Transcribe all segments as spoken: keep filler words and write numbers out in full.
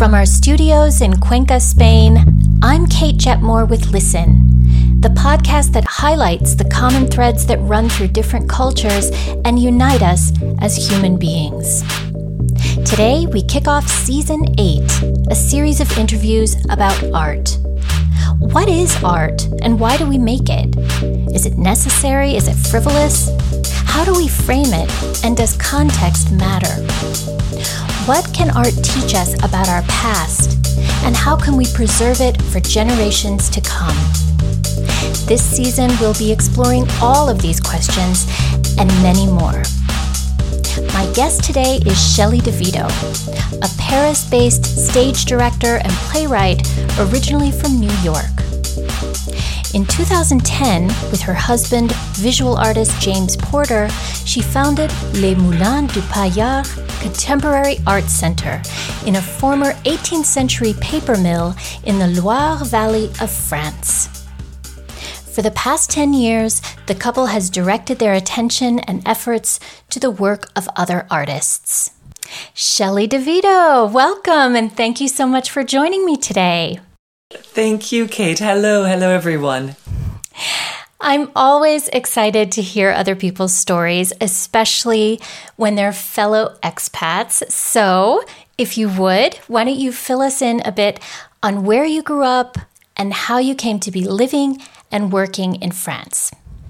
From our studios in Cuenca, Spain, I'm Kate Jetmore with Listen, the podcast that highlights the common threads that run through different cultures and unite us as human beings. Today, we kick off Season eight, a series of interviews about art. What is art, and why do we make it? Is it necessary? Is it frivolous? How do we frame it, and does context matter? What can art teach us about our past, and how can we preserve it for generations to come? This season, we'll be exploring all of these questions and many more. My guest today is Shelley DeVito, a Paris-based stage director and playwright originally from New York. In two thousand ten, with her husband, visual artist James Porter, she founded Les Moulins du Paillard Contemporary Art Center in a former eighteenth century paper mill in the Loire Valley of France. For the past ten years, the couple has directed their attention and efforts to the work of other artists. Shelley DeVito, welcome, and thank you so much for joining me today. Thank you, Kate. Hello, hello, everyone. I'm always excited to hear other people's stories, especially when they're fellow expats. So, if you would, why don't you fill us in a bit on where you grew up and how you came to be living and working in France?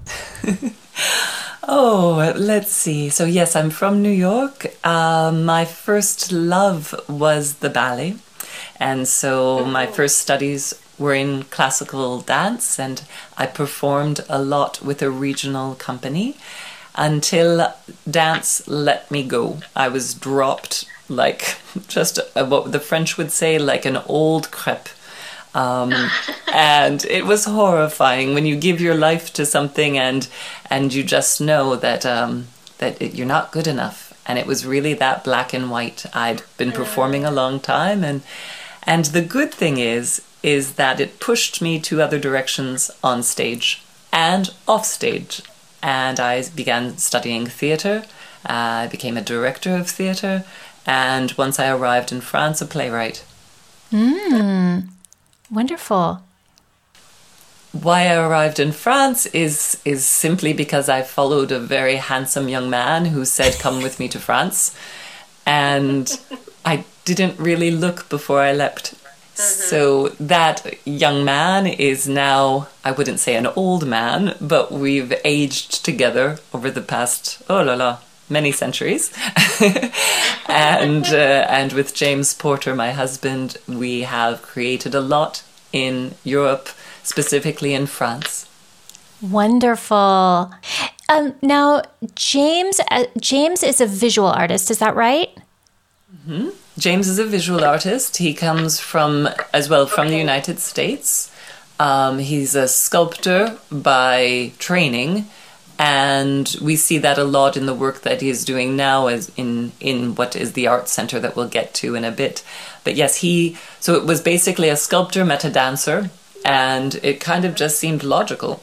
Oh, let's see. So yes, I'm from New York. Uh, my first love was the ballet. And so my first studies were in classical dance, and I performed a lot with a regional company until dance let me go. I was dropped like just a, what the French would say, like an old crêpe. Um, and it was horrifying when you give your life to something and and you just know that um, that it, you're not good enough. And it was really that black and white. I'd been performing a long time, and and the good thing is is that it pushed me to other directions on stage and off stage. And I began studying theatre. Uh, I became a director of theatre, and once I arrived in France, a playwright. Mm. Wonderful. Why I arrived in France is is simply because I followed a very handsome young man who said, "Come with me to France." And I didn't really look before I leapt. Mm-hmm. So that young man is now, I wouldn't say an old man, but we've aged together over the past, oh la la, many centuries. and uh, and with James Porter, my husband, we have created a lot in Europe, specifically in France. Wonderful. Um, now, James uh, James is a visual artist, is that right? Mm-hmm. James is a visual artist. He comes from, as well, from okay. the United States. Um, he's a sculptor by training. And we see that a lot in the work that he's doing now as in, in what is the art center that we'll get to in a bit. But yes, he, so it was basically a sculptor met a dancer, and it kind of just seemed logical.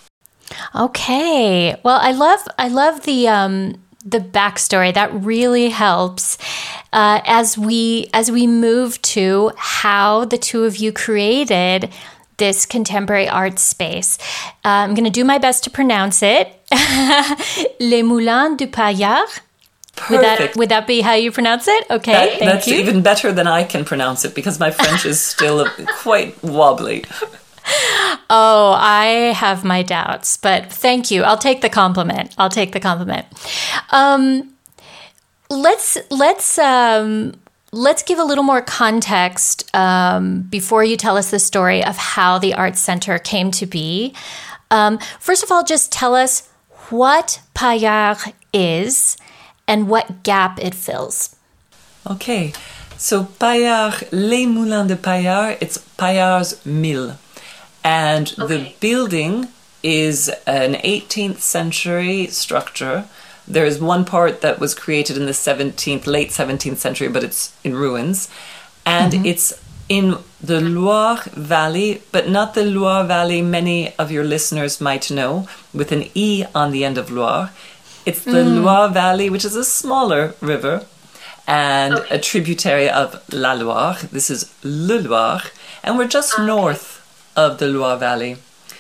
Okay. Well, I love, I love the, um, the backstory. That really helps uh, as we, as we move to how the two of you created this contemporary art space. Uh, I'm going to do my best to pronounce it. Les Moulins du Paillard. Would that, would that be how you pronounce it? Okay, that, thank that's you. That's even better than I can pronounce it, because my French is still quite wobbly. Oh, I have my doubts, but thank you. I'll take the compliment. I'll take the compliment. Um, let's let's um, let's give a little more context um, before you tell us the story of how the Art Center came to be. Um, first of all, just tell us what Paillard is and what gap it fills. Okay, so Paillard, Les Moulins de Paillard, it's Paillard's mill. And okay. the building is an eighteenth century structure. There is one part that was created in the seventeenth, late seventeenth century, but it's in ruins. And mm-hmm. it's in the Loire Valley, but not the Loire Valley many of your listeners might know, with an E on the end of Loire. It's the mm. Loire Valley, which is a smaller river. and Okay. a tributary of La Loire. This is Le Loire, and we're just Okay. north of the Loire Valley,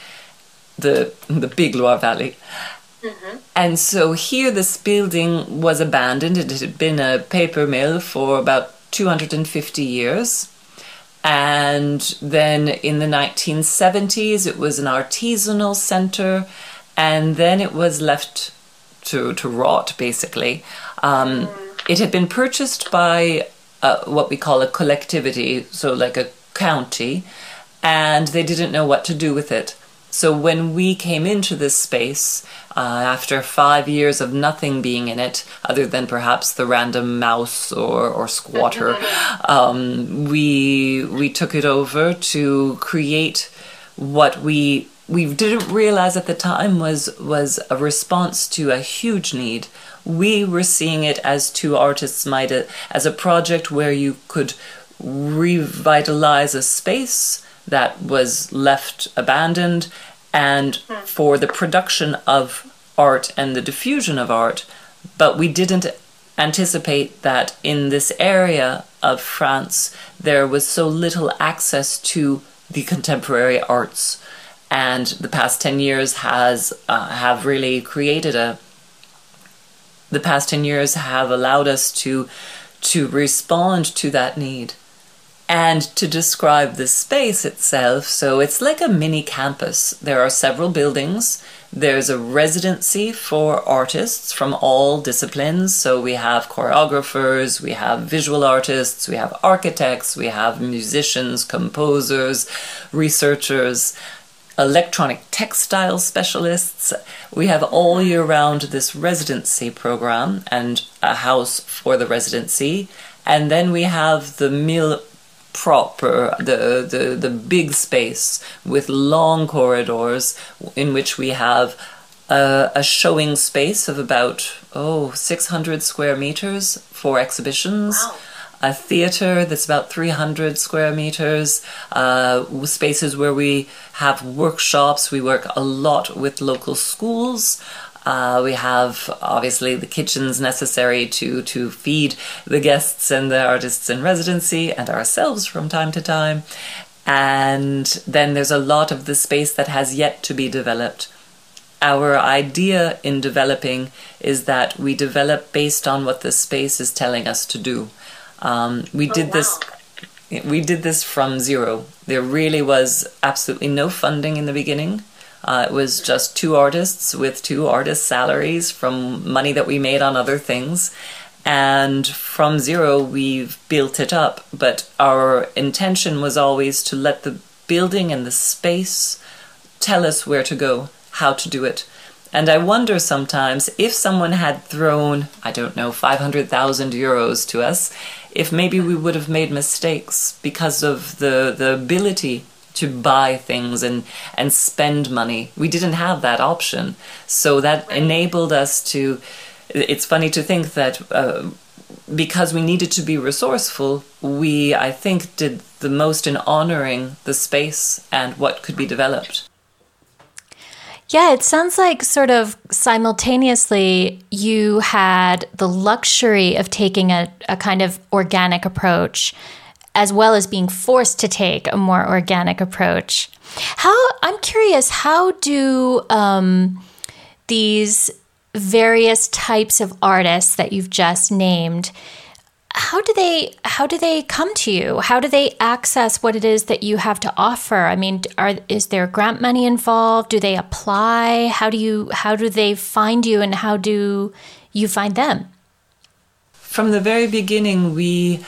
the the big Loire Valley. Mm-hmm. And so here this building was abandoned. It had been a paper mill for about two hundred fifty years. And then in the nineteen seventies, it was an artisanal center. And then it was left to, to rot, basically. Um, Mm. It had been purchased by uh, what we call a collectivity, so like a county. And they didn't know what to do with it. So when we came into this space, uh, after five years of nothing being in it, other than perhaps the random mouse or, or squatter, um, we we took it over to create what we we didn't realize at the time was was a response to a huge need. We were seeing it as two artists might, uh, as a project where you could revitalize a space that was left abandoned, and for the production of art and the diffusion of art. But we didn't anticipate that in this area of France there was so little access to the contemporary arts, and the past ten years has uh, have really created a the past ten years have allowed us to to respond to that need. And to describe the space itself, so it's like a mini campus. There are several buildings. There's a residency for artists from all disciplines. So we have choreographers, we have visual artists, we have architects, we have musicians, composers, researchers, electronic textile specialists. We have all year round this residency program and a house for the residency. And then we have the mill proper, the, the the big space with long corridors in which we have a, a showing space of about oh six hundred square meters for exhibitions. Wow. A theater that's about three hundred square meters, uh, spaces where we have workshops. We work a lot with local schools. Uh, we have, obviously, the kitchens necessary to, to feed the guests and the artists in residency and ourselves from time to time. And then there's a lot of the space that has yet to be developed. Our idea in developing is that we develop based on what the space is telling us to do. Um, we Oh, did wow. this... We did this from zero. There really was absolutely no funding in the beginning. Uh, it was just two artists with two artists' salaries from money that we made on other things. And from zero, we've built it up. But our intention was always to let the building and the space tell us where to go, how to do it. And I wonder sometimes if someone had thrown, I don't know, five hundred thousand euros to us, if maybe we would have made mistakes because of the, the ability to buy things and, and spend money. We didn't have that option. So that enabled us to... It's funny to think that uh, because we needed to be resourceful, we, I think, did the most in honoring the space and what could be developed. Yeah, it sounds like sort of simultaneously you had the luxury of taking a, a kind of organic approach, as well as being forced to take a more organic approach. How I'm curious, how do um, these various types of artists that you've just named, how do they how do they come to you? How do they access what it is that you have to offer? I mean, are is there grant money involved? Do they apply? How do you how do they find you, and how do you find them? From the very beginning, we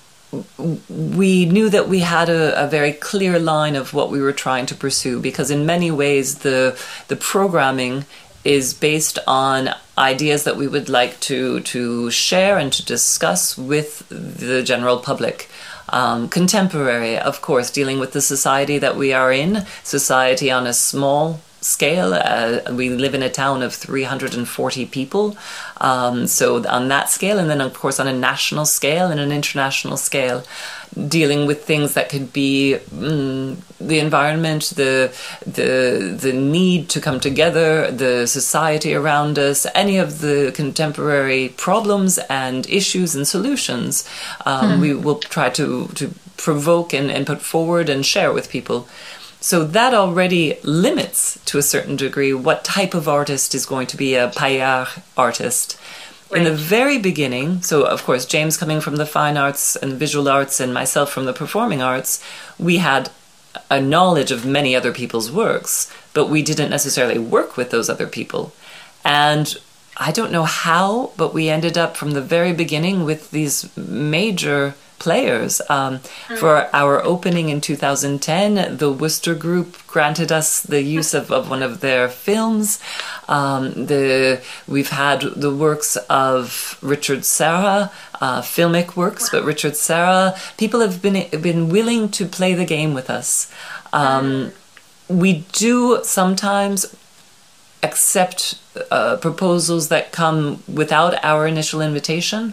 we knew that we had a, a very clear line of what we were trying to pursue, because in many ways the the programming is based on ideas that we would like to to share and to discuss with the general public. Um, contemporary, of course, dealing with the society that we are in, society on a small scale. Uh, we live in a town of three hundred forty people. Um, so on that scale, and then of course on a national scale and an international scale, dealing with things that could be mm, the environment, the the the need to come together, the society around us, any of the contemporary problems and issues and solutions. Um, hmm. We will try to, to provoke and, and put forward and share with people. So that already limits, to a certain degree, what type of artist is going to be a paillard artist. Right. In the very beginning, so of course, James coming from the fine arts and visual arts and myself from the performing arts, we had a knowledge of many other people's works, but we didn't necessarily work with those other people. And I don't know how, but we ended up from the very beginning with these major players. Um, mm. For our opening in two thousand ten, the Worcester Group granted us the use of, of one of their films. Um, the we've had the works of Richard Serra, uh, filmic works, but Richard Serra. People have been been willing to play the game with us. Um, we do sometimes accept uh, proposals that come without our initial invitation.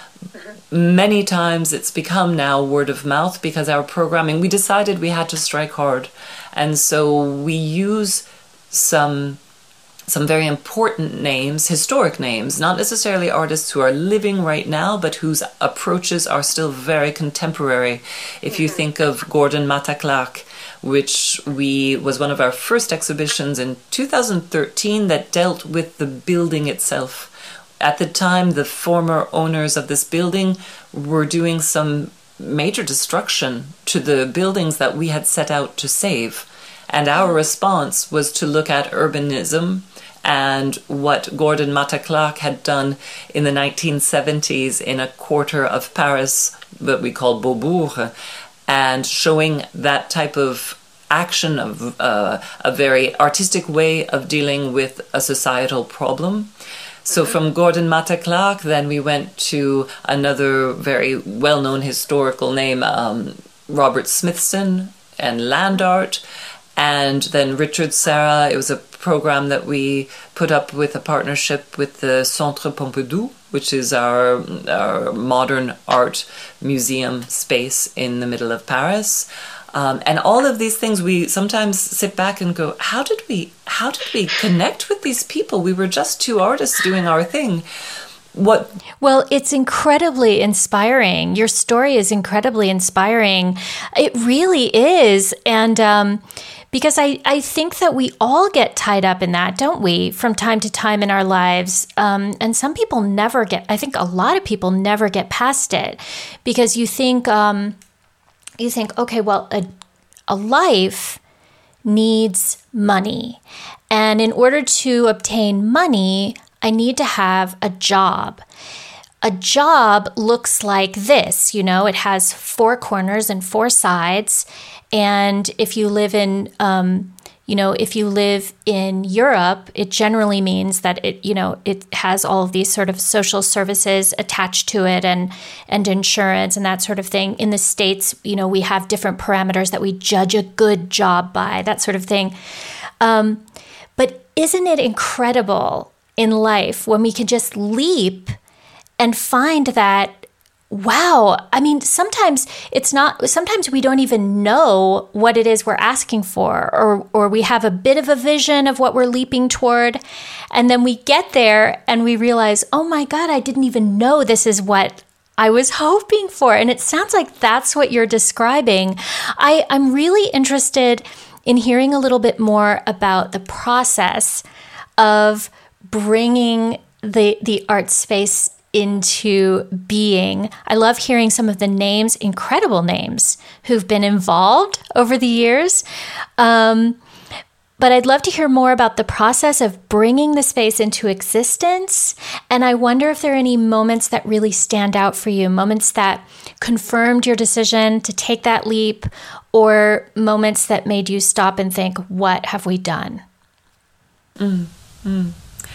Many times it's become now word of mouth because our programming, we decided we had to strike hard. And so we use some some very important names, historic names, not necessarily artists who are living right now, but whose approaches are still very contemporary. If you think of Gordon Matta-Clark, which we was one of our first exhibitions in two thousand thirteen that dealt with the building itself. At the time, the former owners of this building were doing some major destruction to the buildings that we had set out to save. And our response was to look at urbanism and what Gordon Matta-Clark had done in the nineteen seventies in a quarter of Paris that we call Beaubourg, and showing that type of action, of uh, a very artistic way of dealing with a societal problem. So from Gordon Matta-Clark, then we went to another very well-known historical name, um, Robert Smithson and land art, and then Richard Serra. It was a program that we put up with a partnership with the Centre Pompidou, which is our, our modern art museum space in the middle of Paris. Um, and all of these things, we sometimes sit back and go, how did we how did we connect with these people? We were just two artists doing our thing. What? Well, it's incredibly inspiring. Your story is incredibly inspiring. It really is. And um, because I, I think that we all get tied up in that, don't we, from time to time in our lives. Um, and some people never get, I think a lot of people never get past it, because you think... Um, You think, okay, well, a, a life needs money. And in order to obtain money, I need to have a job. A job looks like this, you know, it has four corners and four sides. And if you live in, um, you know, if you live in Europe, it generally means that it, you know, it has all of these sort of social services attached to it, and and insurance and that sort of thing. In the States, you know, we have different parameters that we judge a good job by, that sort of thing. Um, but isn't it incredible in life when we can just leap and find that, wow, I mean, sometimes it's not, sometimes we don't even know what it is we're asking for, or or we have a bit of a vision of what we're leaping toward, and then we get there and we realize, oh my God, I didn't even know this is what I was hoping for. And it sounds like that's what you're describing. I, I'm really interested in hearing a little bit more about the process of bringing the the art space into being. I love hearing some of the names, incredible names, who've been involved over the years. Um, but I'd love to hear more about the process of bringing the space into existence. And I wonder if there are any moments that really stand out for you, moments that confirmed your decision to take that leap, or moments that made you stop and think, what have we done? Mm, mm.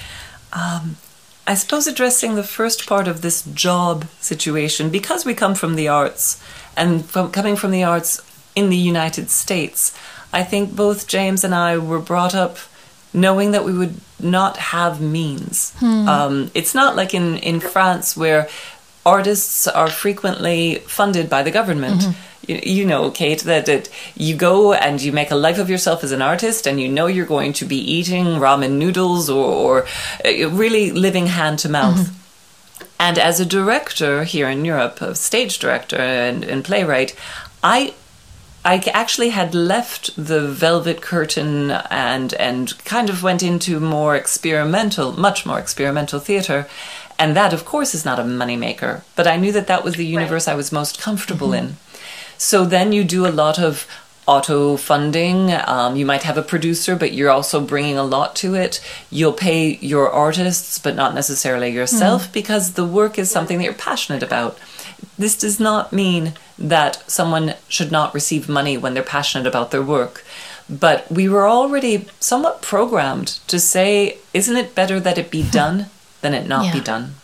Um. I suppose addressing the first part of this job situation, because we come from the arts, and from coming from the arts in the United States, I think both James and I were brought up knowing that we would not have means. Hmm. Um, it's not like in, in France where artists are frequently funded by the government. Mm-hmm. You, you know, Kate, that, that you go and you make a life of yourself as an artist, and you know you're going to be eating ramen noodles or, or really living hand to mouth. Mm-hmm. And as a director here in Europe, a stage director and, and playwright, I I actually had left the velvet curtain and and kind of went into more experimental, much more experimental theater. And that, of course, is not a moneymaker. But I knew that that was the universe right. I was most comfortable mm-hmm. in. So then you do a lot of auto funding. Um, you might have a producer, but you're also bringing a lot to it. You'll pay your artists, but not necessarily yourself, mm. because the work is something that you're passionate about. This does not mean that someone should not receive money when they're passionate about their work. But we were already somewhat programmed to say, isn't it better that it be done than it not yeah. be done?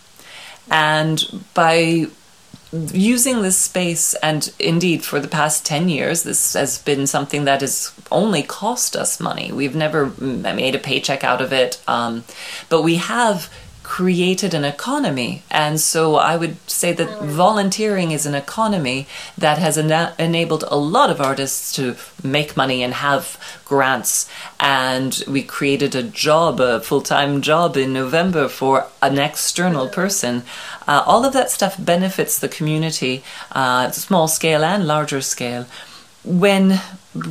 And by using this space, and indeed for the past ten years, this has been something that has only cost us money. We've never made a paycheck out of it, um, but we have created an economy. And so I would say that volunteering is an economy that has ena- enabled a lot of artists to make money and have grants. And we created a job, a full-time job in November for an external person. Uh, all of that stuff benefits the community, uh, small scale and larger scale. When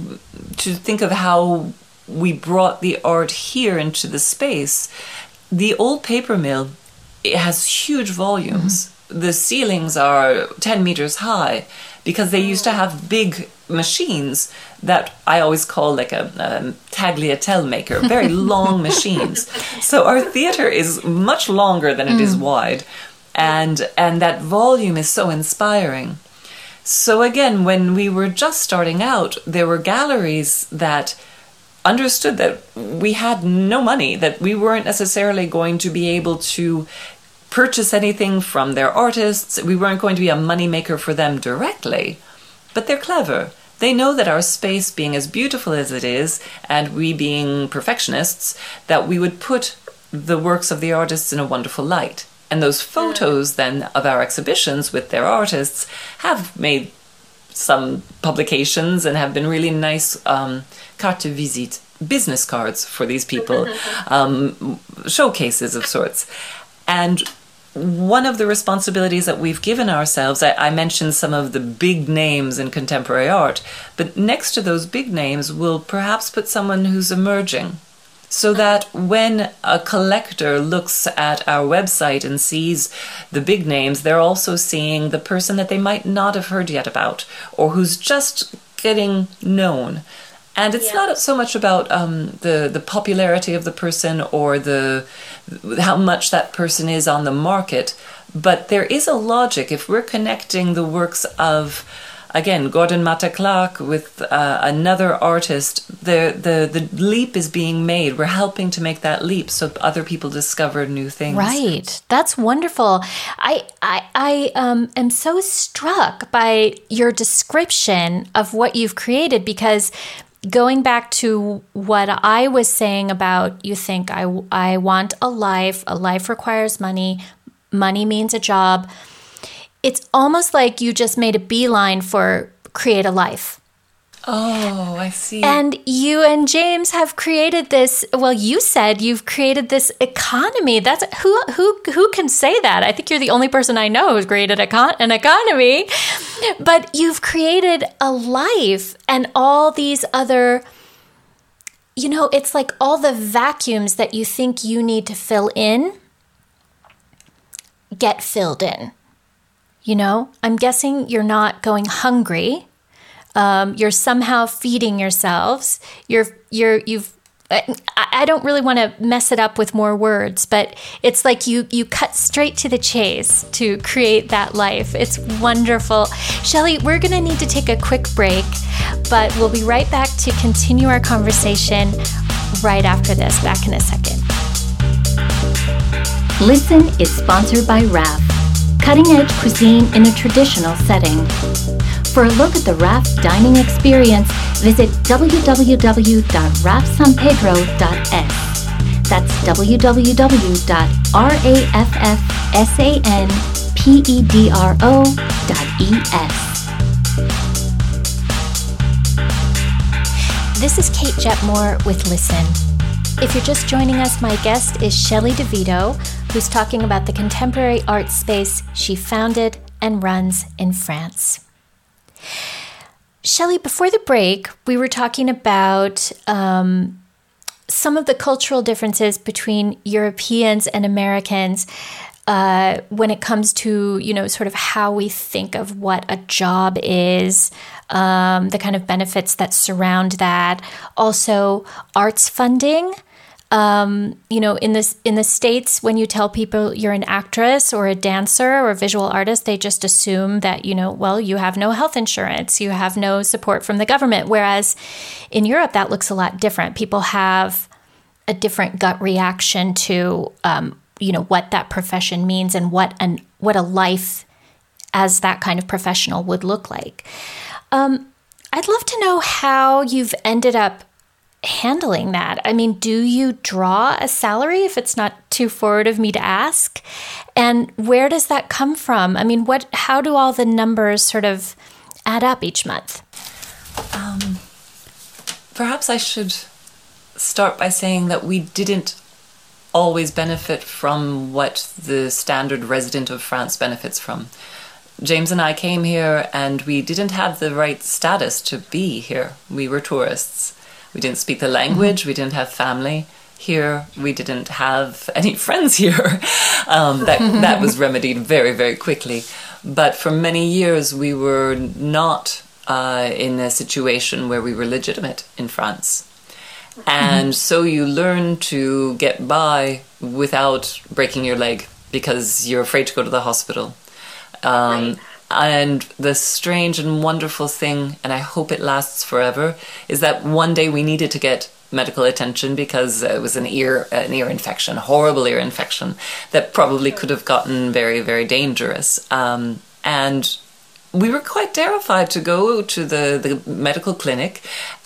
to think of how we brought the art here into the space, the old paper mill, it has huge volumes. Mm-hmm. The ceilings are ten meters high because they used to have big machines that I always call like a, a tagliatelle maker, very long machines. So our theater is much longer than it mm. is wide. And and that volume is so inspiring. So again, when we were just starting out, there were galleries that understood that we had no money, that we weren't necessarily going to be able to purchase anything from their artists. We weren't going to be a moneymaker for them directly. But they're clever. They know that our space being as beautiful as it is, and we being perfectionists, that we would put the works of the artists in a wonderful light. And those photos then of our exhibitions with their artists have made some publications and have been really nice um, carte de visite, business cards for these people, um, showcases of sorts. And one of the responsibilities that we've given ourselves, I, I mentioned some of the big names in contemporary art, but next to those big names, we'll perhaps put someone who's emerging. So that when a collector looks at our website and sees the big names, they're also seeing the person that they might not have heard yet about, or who's just getting known. And it's yeah. not so much about um, the, the popularity of the person or the how much that person is on the market, but there is a logic. If we're connecting the works of, again, Gordon Matta-Clark with uh, another artist, the, the the leap is being made. We're helping to make that leap so other people discover new things. Right. That's wonderful. I I, I um, am so struck by your description of what you've created, because going back to what I was saying about, you think, I, I want a life, a life requires money, money means a job. It's almost like you just made a beeline for create a life. Oh, I see. And you and James have created this, well, you said you've created this economy. That's who who who can say that? I think you're the only person I know who's created econ- an economy. But you've created a life and all these other, you know, it's like all the vacuums that you think you need to fill in get filled in. You know, I'm guessing you're not going hungry. Um, you're somehow feeding yourselves. You're, you're, you've, I, I don't really want to mess it up with more words, but it's like you, you cut straight to the chase to create that life. It's wonderful. Shelley, we're going to need to take a quick break, but we'll be right back to continue our conversation right after this. Back in a second. Listen is sponsored by R A F, cutting-edge cuisine in a traditional setting. For a look at the R A F dining experience, visit w w w dot raf san pedro dot e s. That's w w w dot raffsanpedro dot e s. This is Kate Jetmore with Listen. If you're just joining us, my guest is Shelley DeVito, who's talking about the contemporary art space she founded and runs in France. Shelley, before the break, we were talking about um, some of the cultural differences between Europeans and Americans uh, when it comes to, you know, sort of how we think of what a job is, um, the kind of benefits that surround that. Also, arts funding. Um, you know, in this in the States, when you tell people you're an actress or a dancer or a visual artist, they just assume that, you know, well, you have no health insurance, you have no support from the government. Whereas in Europe, that looks a lot different. People have a different gut reaction to, um, you know, what that profession means and what an what a life as that kind of professional would look like. Um, I'd love to know how you've ended up handling that. I mean, do you draw a salary, if it's not too forward of me to ask? And where does that come from? I mean, what? How do all the numbers sort of add up each month? Um, perhaps I should start by saying that we didn't always benefit from what the standard resident of France benefits from. James and I came here and we didn't have the right status to be here. We were tourists. We didn't speak the language, we didn't have family here, we didn't have any friends here. Um, that, that was remedied very, very quickly. But for many years we were not uh, in a situation where we were legitimate in France. And so you learn to get by without breaking your leg because you're afraid to go to the hospital. Um, right. And the strange and wonderful thing, and I hope it lasts forever, is that one day we needed to get medical attention because it was an ear an ear infection, horrible ear infection that probably could have gotten very, very dangerous. Um, and we were quite terrified to go to the, the medical clinic,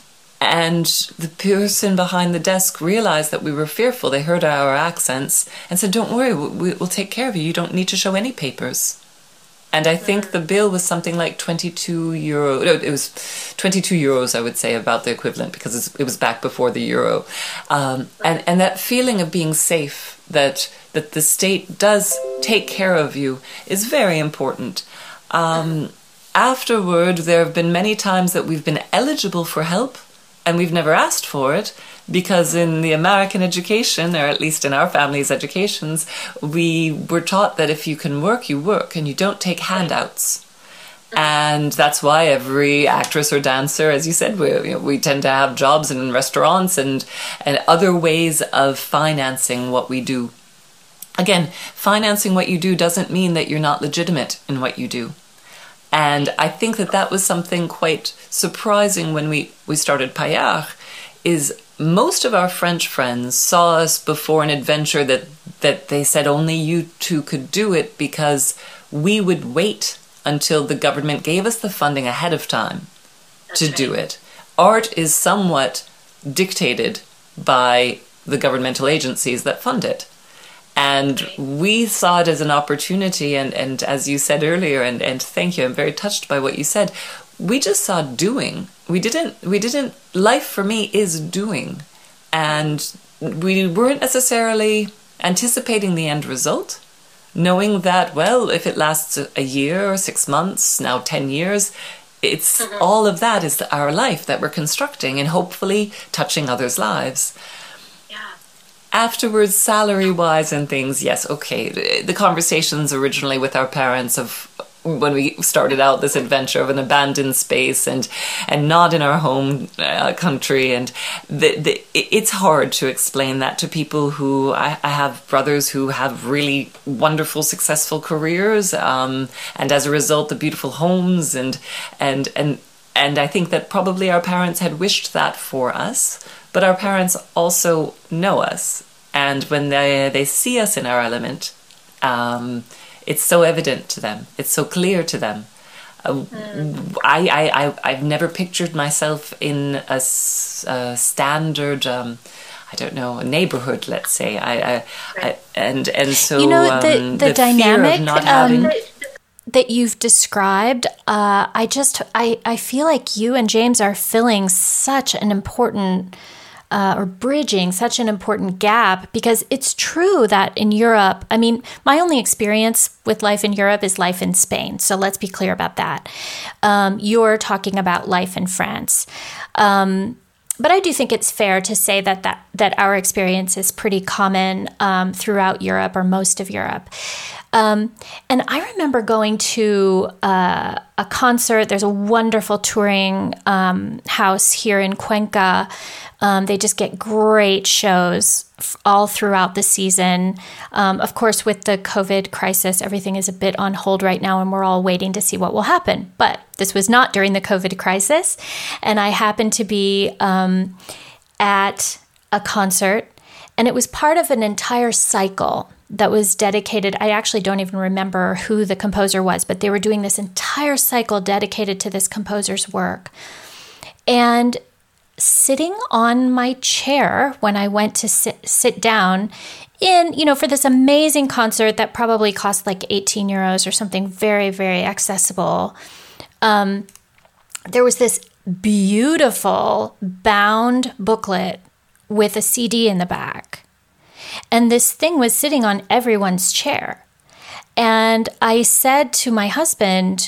and the person behind the desk realized that we were fearful. They heard our accents and said, "Don't worry, we, we'll take care of you. You don't need to show any papers." And I think the bill was something like twenty-two euro. No, it was twenty-two euros, I would say, about the equivalent, because it was back before the euro. Um, and, and that feeling of being safe, that that the state does take care of you, is very important. Um, afterward, there have been many times that we've been eligible for help, and we've never asked for it, because in the American education, or at least in our family's educations, we were taught that if you can work, you work, and you don't take handouts. And that's why every actress or dancer, as you said, we, you know, we tend to have jobs in restaurants and, and other ways of financing what we do. Again, financing what you do doesn't mean that you're not legitimate in what you do. And I think that that was something quite surprising when we, we started Paillard, is most of our French friends saw us before an adventure that, that they said only you two could do it, because we would wait until the government gave us the funding ahead of time to do it. Art is somewhat dictated by the governmental agencies that fund it. And we saw it as an opportunity, and, and as you said earlier, and, and thank you, I'm very touched by what you said, we just saw doing. We didn't, we didn't, life for me is doing. And we weren't necessarily anticipating the end result, knowing that, well, if it lasts a year or six months, now ten years, it's mm-hmm. all of that is our life that we're constructing and hopefully touching others' lives. Afterwards, salary-wise and things, yes, okay. The conversations originally with our parents of when we started out this adventure of an abandoned space and and not in our home uh, country, and the, the, it's hard to explain that to people who, I, I have brothers who have really wonderful, successful careers, um, and as a result, the beautiful homes, and and and and I think that probably our parents had wished that for us. But our parents also know us, and when they they see us in our element, um, it's so evident to them. It's so clear to them. Uh, mm. I, I, I, I've never pictured myself in a, a standard, um, I don't know, a neighborhood, let's say. I, I, right. I and and so you know the um, the, the dynamic not having... um, that you've described. Uh, I just I I feel like you and James are filling such an important uh, or bridging such an important gap, because it's true that in Europe, I mean, my only experience with life in Europe is life in Spain. So let's be clear about that. Um, you're talking about life in France. Um, But I do think it's fair to say that that, that our experience is pretty common um, throughout Europe, or most of Europe. Um, and I remember going to uh, a concert. There's a wonderful touring um, house here in Cuenca. Um, they just get great shows f- all throughout the season. Um, of course, with the COVID crisis, everything is a bit on hold right now, and we're all waiting to see what will happen. But this was not during the COVID crisis. And I happened to be um, at a concert, and it was part of an entire cycle that was dedicated. I actually don't even remember who the composer was, but they were doing this entire cycle dedicated to this composer's work. And sitting on my chair when I went to sit, sit down in, you know, for this amazing concert that probably cost like eighteen euros or something, very, very accessible. Um, there was this beautiful bound booklet with a C D in the back. And this thing was sitting on everyone's chair. And I said to my husband,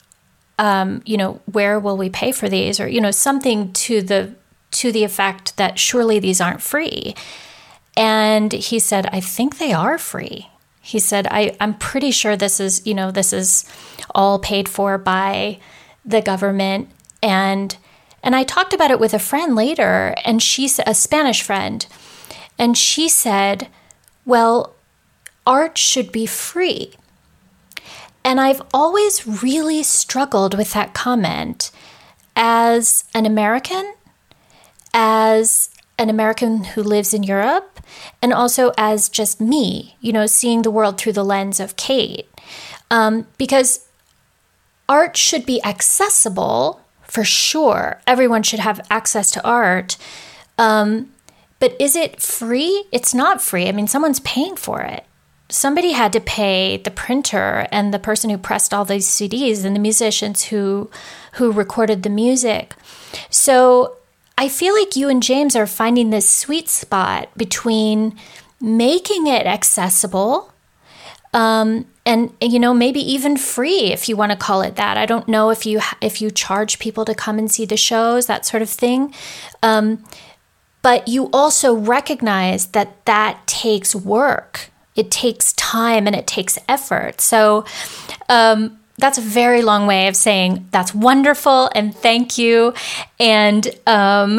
um, you know, where will we pay for these? Or, you know, something to the to the effect that surely these aren't free. And he said, I think they are free. He said, I, I'm pretty sure this is, you know, this is all paid for by the government. And and I talked about it with a friend later, and she's a Spanish friend. And she said, well, art should be free. And I've always really struggled with that comment as an American, as an American who lives in Europe, and also as just me, you know, seeing the world through the lens of Kate. Um, because art should be accessible, for sure. Everyone should have access to art. Um, but is it free? It's not free. I mean, someone's paying for it. Somebody had to pay the printer and the person who pressed all these C Ds and the musicians who who recorded the music. So I feel like you and James are finding this sweet spot between making it accessible um, and, you know, maybe even free, if you want to call it that. I don't know if you if you charge people to come and see the shows, that sort of thing. Um, but you also recognize that that takes work. It takes time and it takes effort. So um, that's a very long way of saying that's wonderful and thank you. And um,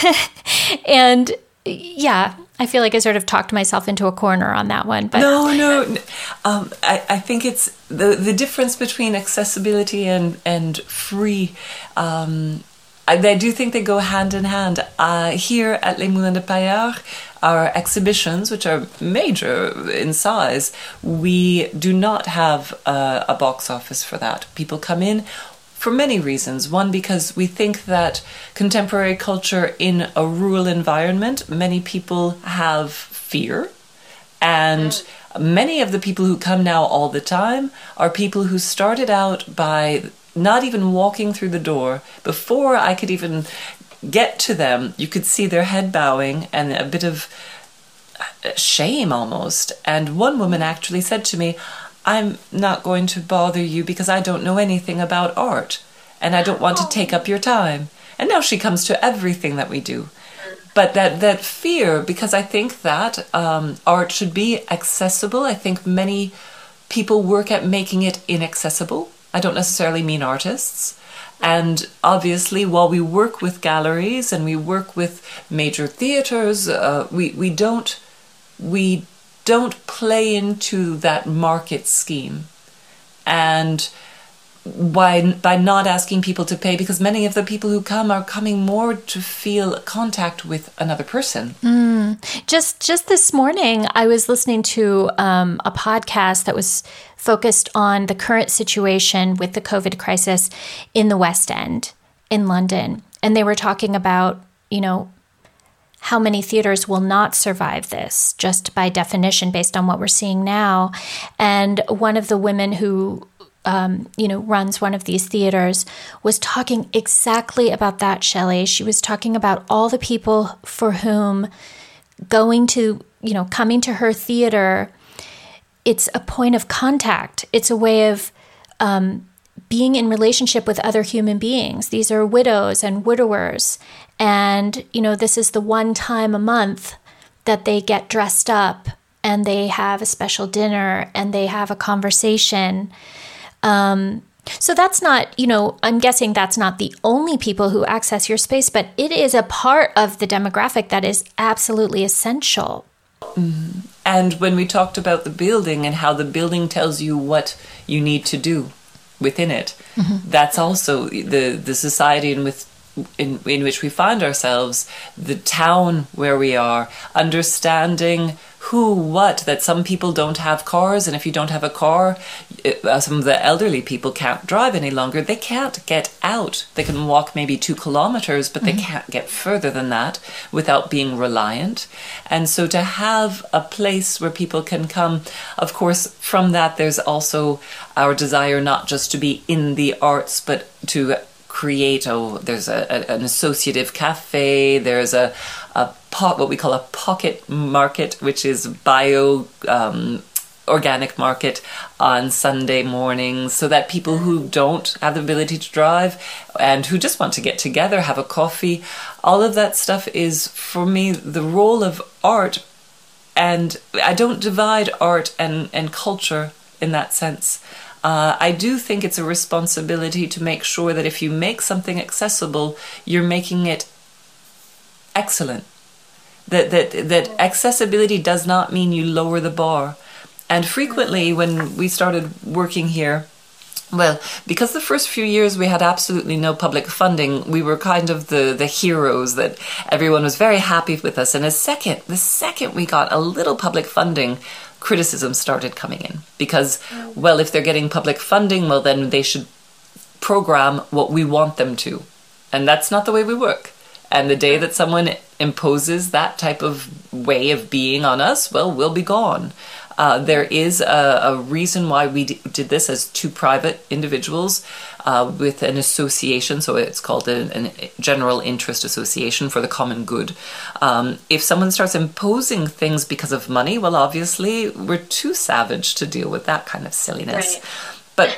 and yeah, I feel like I sort of talked myself into a corner on that one. But no, no, um, I, I think it's the the difference between accessibility and and free. Um, I, I do think they go hand in hand. Uh, here at Les Moulins de Paillard, our exhibitions, which are major in size, we do not have a, a box office for that. People come in for many reasons. One, because we think that contemporary culture in a rural environment, many people have fear. And many of the people who come now all the time are people who started out by not even walking through the door. Before I could even get to them, you could see their head bowing and a bit of shame almost. And one woman actually said to me, I'm not going to bother you because I don't know anything about art and I don't want to take up your time. And now she comes to everything that we do. But that, that fear, because I think that um, art should be accessible. I think many people work at making it inaccessible. I don't necessarily mean artists. And obviously, while we work with galleries and we work with major theaters, uh, we, we don't we don't play into that market scheme. And by, by not asking people to pay, because many of the people who come are coming more to feel contact with another person. Mm. Just just this morning, I was listening to um, a podcast that was focused on the current situation with the COVID crisis in the West End in London. And they were talking about, you know, how many theaters will not survive this, just by definition, based on what we're seeing now. And one of the women who, um, you know, runs one of these theaters was talking exactly about that, Shelley. She was talking about all the people for whom going to, you know, coming to her theater, it's a point of contact. It's a way of um, being in relationship with other human beings. These are widows and widowers. And, you know, this is the one time a month that they get dressed up and they have a special dinner and they have a conversation. Um, so that's not, you know, I'm guessing that's not the only people who access your space, but it is a part of the demographic that is absolutely essential. Mm-hmm. And when we talked about the building and how the building tells you what you need to do within it, mm-hmm. that's also the, the society in with In, in which we find ourselves, the town where we are, understanding who, what, that some people don't have cars, and if you don't have a car, uh, some of the elderly people can't drive any longer. They can't get out. They can walk maybe two kilometers, but mm-hmm. they can't get further than that without being reliant. And so to have a place where people can come, of course, from that there's also our desire not just to be in the arts, but to create, oh, there's a, a, an associative cafe, there's a, a pot, what we call a pocket market, which is bio um, organic market on Sunday mornings, so that people who don't have the ability to drive and who just want to get together, have a coffee, all of that stuff is, for me, the role of art. And I don't divide art and, and culture in that sense. Uh, I do think it's a responsibility to make sure that if you make something accessible, you're making it excellent. That that that accessibility does not mean you lower the bar. And frequently when we started working here, well, because the first few years we had absolutely no public funding, we were kind of the, the heroes that everyone was very happy with us. And a second, the second we got a little public funding, criticism started coming in. Because, well, if they're getting public funding, well, then they should program what we want them to. And that's not the way we work. And the day that someone imposes that type of way of being on us, well, we'll be gone. Uh, there is a, a reason why we d- did this as two private individuals uh, with an association. So it's called a, a general interest association for the common good. Um, if someone starts imposing things because of money, well, obviously we're too savage to deal with that kind of silliness. Right. But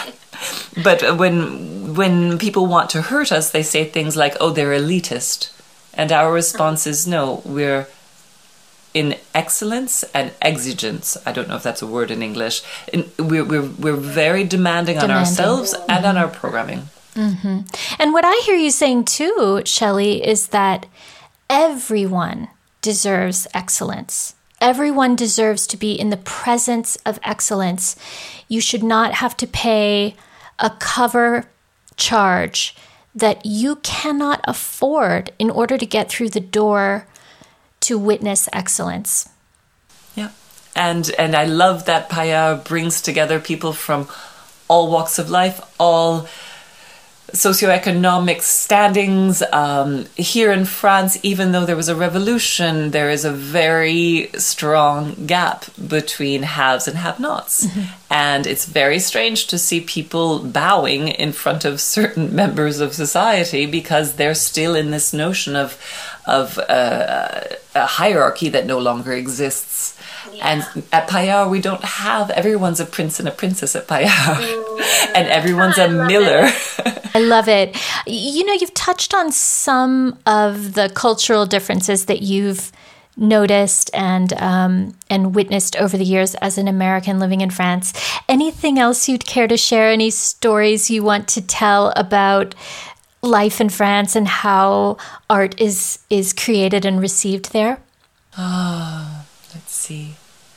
but when when people want to hurt us, they say things like, "Oh, they're elitist," and our response is, "No, we're in excellence and exigence." I don't know if that's a word in English. In, we're, we're, we're very demanding, demanding on ourselves mm-hmm. and on our programming. Mm-hmm. And what I hear you saying too, Shelley, is that everyone deserves excellence. Everyone deserves to be in the presence of excellence. You should not have to pay a cover charge that you cannot afford in order to get through the door to witness excellence. Yeah. And and I love that Payard brings together people from all walks of life, all socioeconomic standings. Um, here in France, even though there was a revolution, there is a very strong gap between haves and have-nots. Mm-hmm. And it's very strange to see people bowing in front of certain members of society because they're still in this notion of of uh, a hierarchy that no longer exists. Yeah. And at Payard, we don't have, everyone's a prince and a princess at Payard. Mm. And everyone's a miller. I love it. You know, you've touched on some of the cultural differences that you've noticed and um, and witnessed over the years as an American living in France. Anything else you'd care to share? Any stories you want to tell about life in France and how art is is created and received there? Ah, oh, let's see.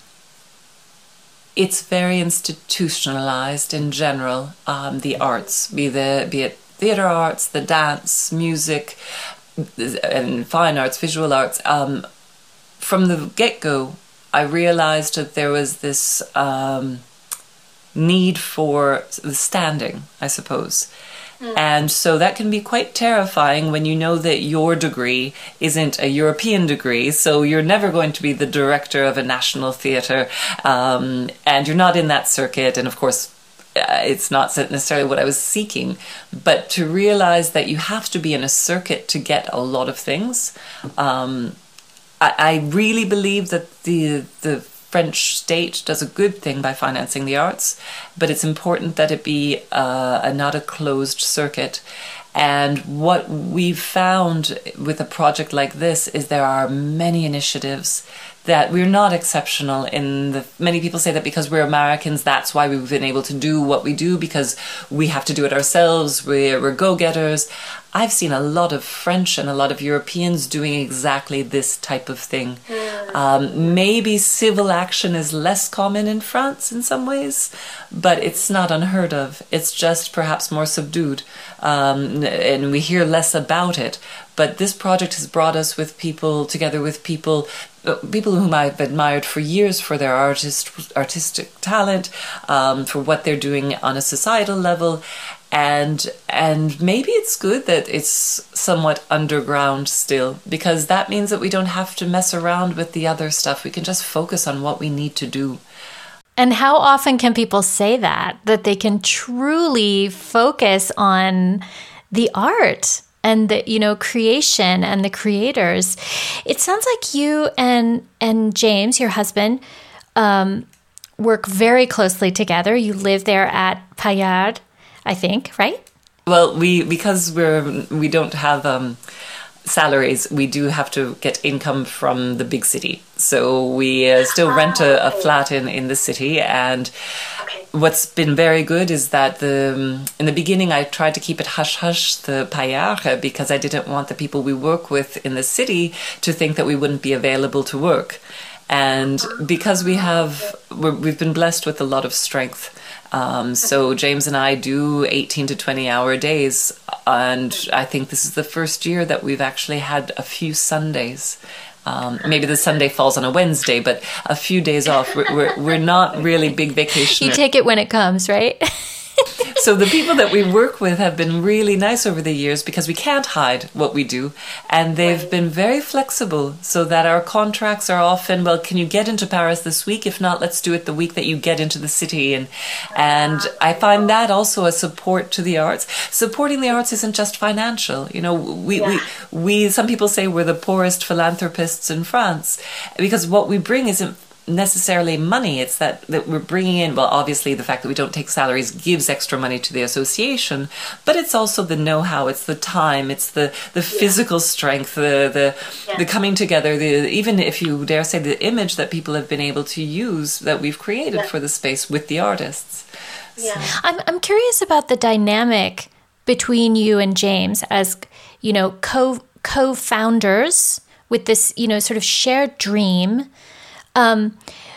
It's very institutionalized in general. Um, the arts, be the be it theater arts, the dance, music, and fine arts, visual arts. Um, from the get-go, I realized that there was this um, need for the standing, I suppose. And so that can be quite terrifying when you know that your degree isn't a European degree, so you're never going to be the director of a national theatre, um, and you're not in that circuit, and of course uh, it's not necessarily what I was seeking, but to realize that you have to be in a circuit to get a lot of things. Um, I, I really believe that the the French state does a good thing by financing the arts, but it's important that it be uh, a, not a closed circuit. And what we've found with a project like this is there are many initiatives that we're not exceptional in. The many people say that because we're Americans, that's why we've been able to do what we do, because we have to do it ourselves, we're, we're go-getters. I've seen a lot of French and a lot of Europeans doing exactly this type of thing. Mm. Um, maybe civil action is less common in France in some ways, but it's not unheard of. It's just perhaps more subdued, um, and we hear less about it. But this project has brought us with people, together with people, uh, people whom I've admired for years for their artist, artistic talent, um, for what they're doing on a societal level. And and maybe it's good that it's somewhat underground still, because that means that we don't have to mess around with the other stuff. We can just focus on what we need to do. And how often can people say that, that they can truly focus on the art and the, you know, creation and the creators? It sounds like you and and James, your husband, um, work very closely together. You live there at Paillard, I think, right? Well, we because we're we don't have um, salaries, we do have to get income from the big city. So we uh, still rent a, a flat in, in the city. And what's been very good is that the um, in the beginning I tried to keep it hush-hush, the Paillard, because I didn't want the people we work with in the city to think that we wouldn't be available to work. And because we have, we're, we've been blessed with a lot of strength. Um, so James and I do eighteen to twenty hour days, and I think this is the first year that we've actually had a few Sundays. Um, maybe the Sunday falls on a Wednesday, but a few days off. We're, we're, we're not really big vacationers. You take it when it comes, right? So the people that we work with have been really nice over the years, because we can't hide what we do, and they've right. been very flexible, so that our contracts are often, well, can you get into Paris this week? If not, let's do it the week that you get into the city. And and I find that also a support to the arts. Supporting the arts isn't just financial. You know, we, yeah. we, we some people say we're the poorest philanthropists in France, because what we bring isn't necessarily money. It's that that we're bringing in, well, obviously the fact that we don't take salaries gives extra money to the association, but it's also the know-how, it's the time, it's the the yeah. physical strength, the the, yeah. the coming together, the even if you dare say the image that people have been able to use that we've created yeah. for the space with the artists. Yeah. So. I'm I'm curious about the dynamic between you and James as, you know, co co-founders with this, you know, sort of shared dream. Um,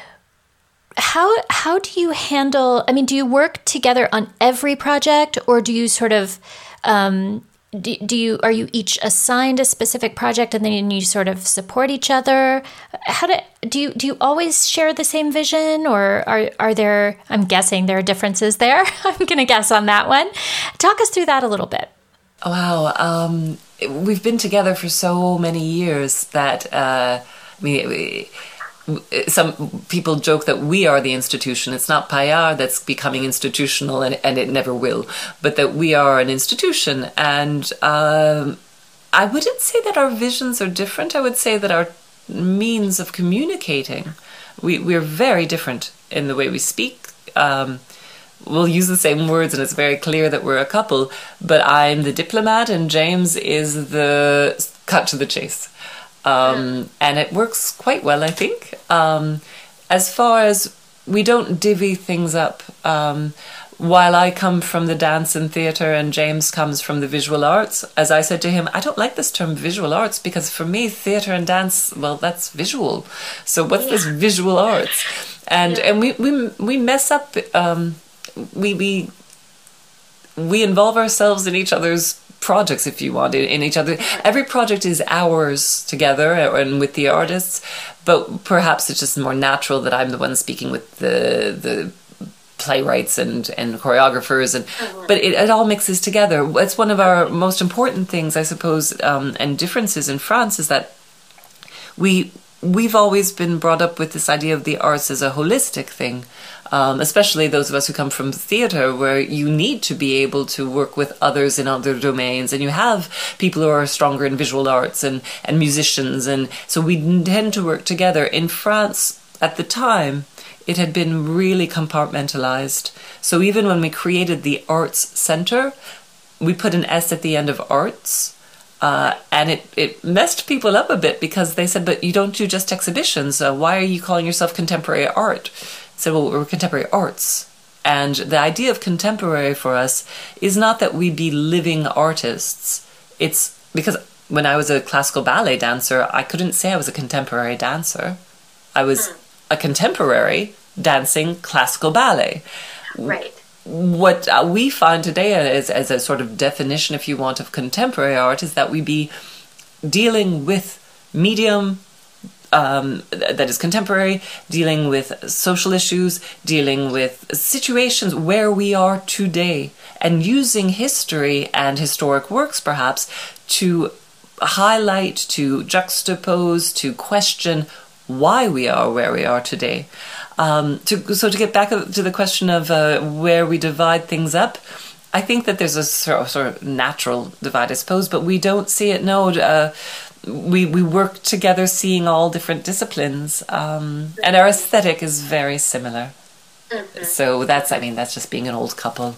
how how do you handle, I mean, do you work together on every project, or do you sort of, um, do, do you, are you each assigned a specific project and then you sort of support each other? How do, do you, do you always share the same vision, or are, are there, I'm guessing there are differences there. I'm going to guess on that one. Talk us through that a little bit. Wow. Um, we've been together for so many years that, uh, I mean, we, some people joke that we are the institution. It's not Paillard that's becoming institutional, and, and it never will, but that we are an institution. And um, I wouldn't say that our visions are different. I would say that our means of communicating, we, we're very different in the way we speak. Um, we'll use the same words, and it's very clear that we're a couple, but I'm the diplomat and James is the cut to the chase. Um, and it works quite well, I think. Um, as far as we don't divvy things up, um, while I come from the dance and theatre and James comes from the visual arts, as I said to him, I don't like this term visual arts, because for me, theatre and dance, well, that's visual. So what's yeah. this visual arts? And yeah. and we, we we mess up, um, we, we we involve ourselves in each other's projects, if you want, in, in each other. Every project is ours together and with the artists, but perhaps it's just more natural that I'm the one speaking with the the playwrights and, and choreographers, and mm-hmm. but it, it all mixes together. It's one of our most important things, I suppose, um, and differences in France is that we we've always been brought up with this idea of the arts as a holistic thing, um, especially those of us who come from theatre, where you need to be able to work with others in other domains, and you have people who are stronger in visual arts and, and musicians, and so we tend to work together. In France, at the time, it had been really compartmentalized. So even when we created the Arts Centre, we put an S at the end of arts, uh, and it, it messed people up a bit because they said, but you don't do just exhibitions. Uh, why are you calling yourself contemporary art? I said, well, we're contemporary arts. And the idea of contemporary for us is not that we be living artists. It's because when I was a classical ballet dancer, I couldn't say I was a contemporary dancer. I was mm. a contemporary dancing classical ballet. Right. What uh, we find today as, as a sort of definition, if you want, of contemporary art is that we be dealing with medium um, that is contemporary, dealing with social issues, dealing with situations where we are today, and using history and historic works perhaps to highlight, to juxtapose, to question why we are where we are today. Um, to, so to get back to the question of uh, where we divide things up, I think that there's a sort of, sort of natural divide, I suppose, but we don't see it. No, uh, we we work together, seeing all different disciplines, um, and our aesthetic is very similar. Mm-hmm. So that's, I mean, that's just being an old couple.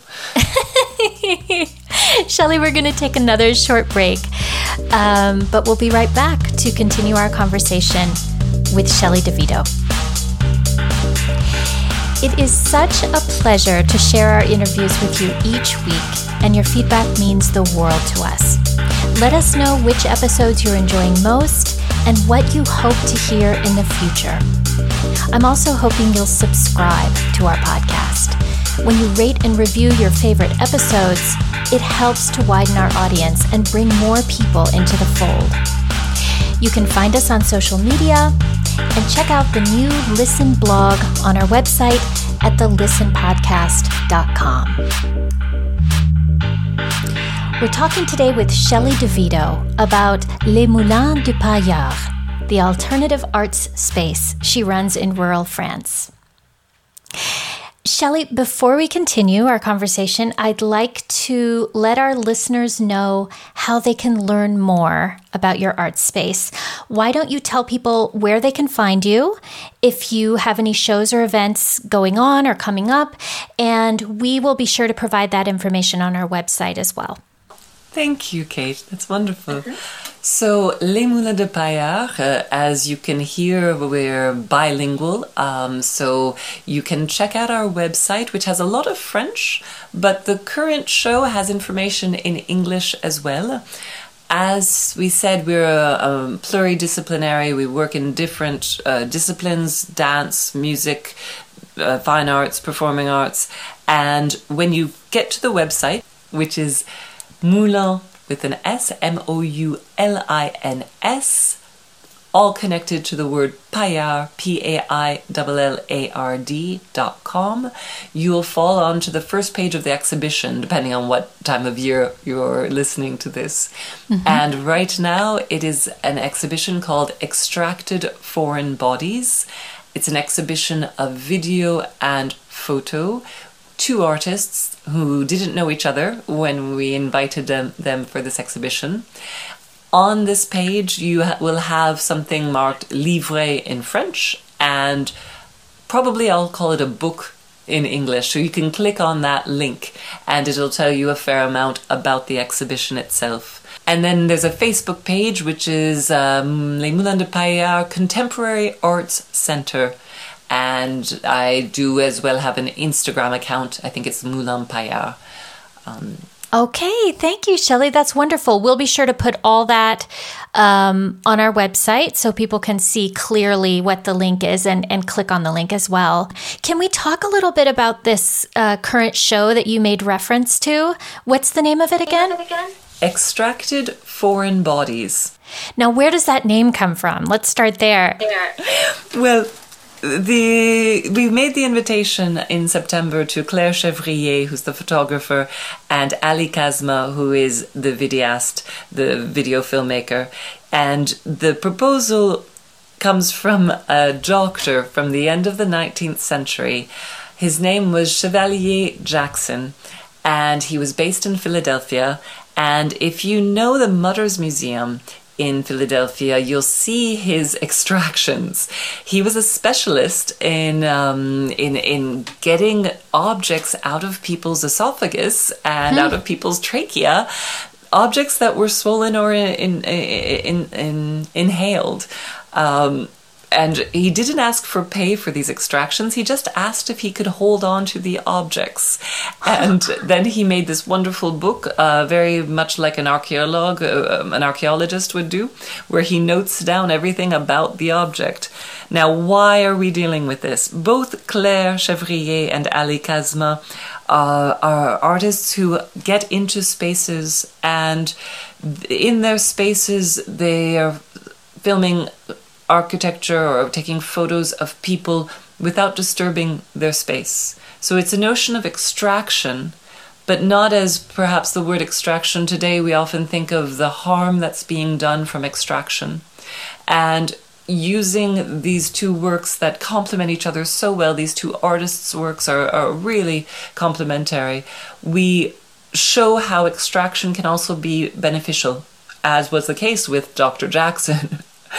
Shelley, we're going to take another short break, um, but we'll be right back to continue our conversation with Shelley DeVito. It is such a pleasure to share our interviews with you each week, and your feedback means the world to us. Let us know which episodes you're enjoying most and what you hope to hear in the future. I'm also hoping you'll subscribe to our podcast. When you rate and review your favorite episodes, it helps to widen our audience and bring more people into the fold. You can find us on social media and check out the new Listen blog on our website at the listen podcast dot com. We're talking today with Shelley DeVito about Les Moulins du Paillard, the alternative arts space she runs in rural France. Shelley, before we continue our conversation, I'd like to let our listeners know how they can learn more about your art space. Why don't you tell people where they can find you, if you have any shows or events going on or coming up, and we will be sure to provide that information on our website as well. Thank you, Kate. That's wonderful. Mm-hmm. So, Les Moulins du Paillard, uh, as you can hear, we're bilingual. Um, so you can check out our website, which has a lot of French, but the current show has information in English as well. As we said, we're a, a pluridisciplinary. We work in different uh, disciplines: dance, music, uh, fine arts, performing arts. And when you get to the website, which is Moulin with an S, M O U L I N S, all connected to the word Paillard, P A I L L A R D dot com. You'll fall onto the first page of the exhibition, depending on what time of year you're listening to this. Mm-hmm. And right now, it is an exhibition called Extracted Foreign Bodies. It's an exhibition of video and photo. Two artists who didn't know each other when we invited them, them for this exhibition. On this page, you ha- will have something marked Livret in French, and probably I'll call it a book in English. So you can click on that link and it'll tell you a fair amount about the exhibition itself. And then there's a Facebook page, which is um, Les Moulins du Paillard Contemporary Arts Centre. And I do as well have an Instagram account. I think it's Moulin Paillard. Um, okay, thank you, Shelley. That's wonderful. We'll be sure to put all that um, on our website so people can see clearly what the link is and, and click on the link as well. Can we talk a little bit about this uh, current show that you made reference to? What's the name of it again? Extracted Foreign Bodies. Now, where does that name come from? Let's start there. Well, the we made the invitation in September to Claire Chevrier, who's the photographer, and Ali Kazma, who is the videast, the video filmmaker. And the proposal comes from a doctor from the end of the nineteenth century. His name was Chevalier Jackson, and he was based in Philadelphia. And if you know the Mutters Museum in Philadelphia, you'll see his extractions. He was a specialist in um, in in getting objects out of people's esophagus and out of people's trachea, objects that were swollen or in, in, in, in inhaled. Um, And he didn't ask for pay for these extractions. He just asked if he could hold on to the objects. And then he made this wonderful book, uh, very much like an archaeologist, uh, an archaeologist would do, where he notes down everything about the object. Now, why are we dealing with this? Both Claire Chevrier and Ali Kazma uh, are artists who get into spaces, and in their spaces they are filming architecture or taking photos of people without disturbing their space. So it's a notion of extraction, but not as perhaps the word extraction today. We often think of the harm that's being done from extraction. And using these two works that complement each other so well, these two artists' works are, are really complementary. We show how extraction can also be beneficial, as was the case with Doctor Jackson.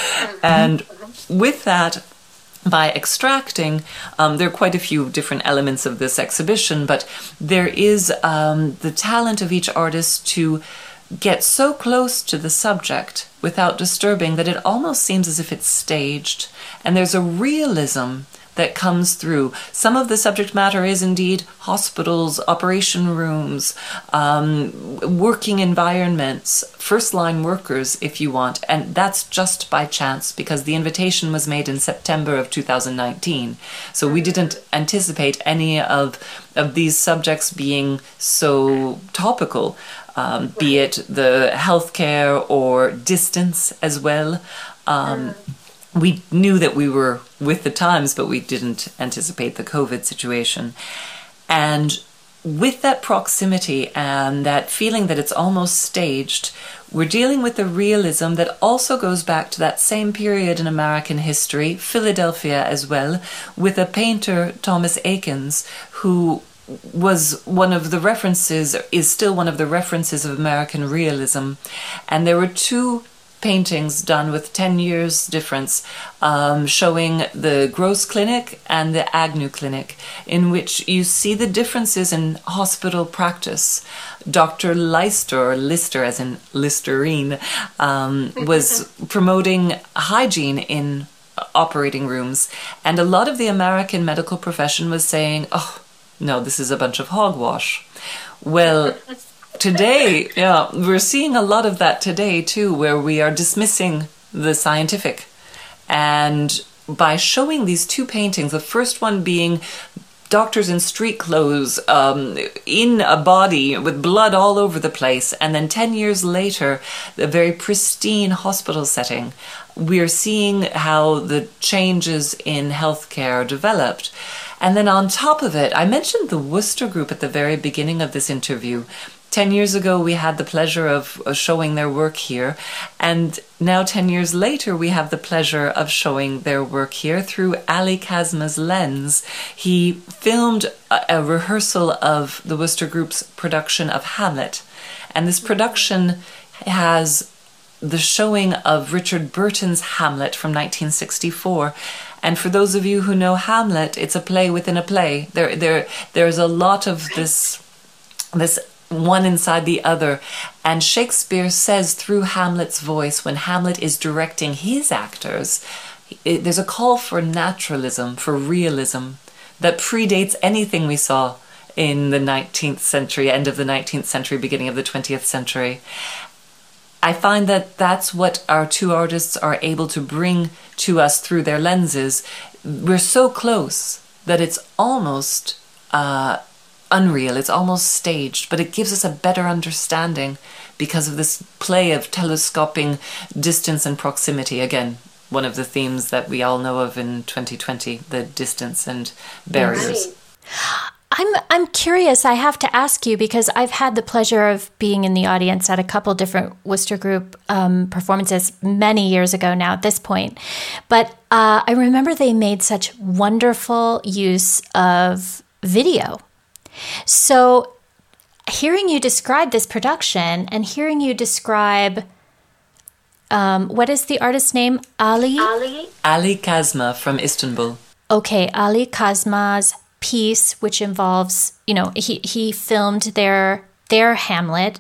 And with that, by extracting, um, there are quite a few different elements of this exhibition, but there is um, the talent of each artist to get so close to the subject without disturbing that it almost seems as if it's staged. And there's a realism that comes through. Some of the subject matter is indeed hospitals, operation rooms, um, working environments, first-line workers, if you want, and that's just by chance because the invitation was made in September of two thousand nineteen. So we didn't anticipate any of, of these subjects being so topical, um, be it the healthcare or distance as well. Um, We knew that we were with the times, but we didn't anticipate the COVID situation. And with that proximity and that feeling that it's almost staged, we're dealing with a realism that also goes back to that same period in American history, Philadelphia as well, with a painter, Thomas Eakins, who was one of the references, is still one of the references of American realism. And there were two paintings done with ten years difference, um, showing the Gross Clinic and the Agnew Clinic, in which you see the differences in hospital practice. Doctor Leister, or Lister as in Listerine, um, was promoting hygiene in operating rooms, and a lot of the American medical profession was saying, oh, no, this is a bunch of hogwash. Well, today, yeah, we're seeing a lot of that today too, where we are dismissing the scientific. And by showing these two paintings, the first one being doctors in street clothes, um, in a body with blood all over the place, and then ten years later, the very pristine hospital setting, we're seeing how the changes in healthcare developed. And then on top of it, I mentioned the Worcester Group at the very beginning of this interview. Ten years ago, we had the pleasure of showing their work here, and now ten years later, we have the pleasure of showing their work here through Ali Kazma's lens. He filmed a, a rehearsal of the Worcester Group's production of Hamlet, and this production has the showing of Richard Burton's Hamlet from nineteen sixty-four. And for those of you who know Hamlet, it's a play within a play. There, there, there's a lot of this, this one inside the other. And Shakespeare says through Hamlet's voice, when Hamlet is directing his actors, it, there's a call for naturalism, for realism, that predates anything we saw in the nineteenth century, end of the nineteenth century, beginning of the twentieth century. I find that that's what our two artists are able to bring to us through their lenses. We're so close that it's almost uh, unreal, it's almost staged, but it gives us a better understanding because of this play of telescoping distance and proximity. Again, one of the themes that we all know of in twenty twenty, the distance and barriers. Right. I'm I'm curious. I have to ask you because I've had the pleasure of being in the audience at a couple different Wooster Group um, performances many years ago now at this point. But uh, I remember they made such wonderful use of video. So hearing you describe this production and hearing you describe, um, what is the artist's name? Ali? Ali? Ali Kazma from Istanbul. Okay, Ali Kazma's piece, which involves, you know, he, he filmed their their Hamlet,